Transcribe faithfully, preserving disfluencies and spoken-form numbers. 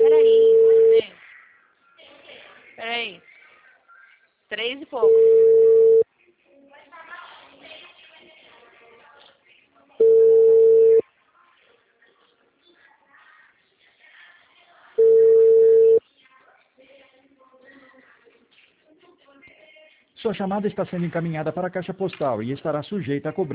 Peraí, né? Peraí. Três e pouco. Sua chamada está sendo encaminhada para a caixa postal e estará sujeita a cobrança.